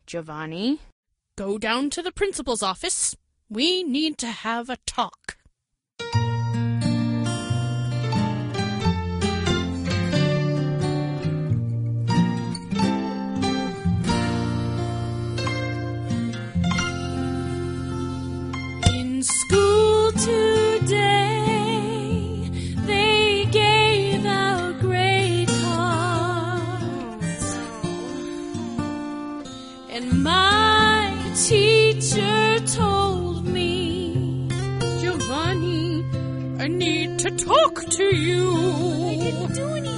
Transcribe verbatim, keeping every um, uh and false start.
Giovanni? Go down to the principal's office. We need to have a talk. In school today, they gave out grade cards, and my teacher told me, Giovanni, I need to talk to you.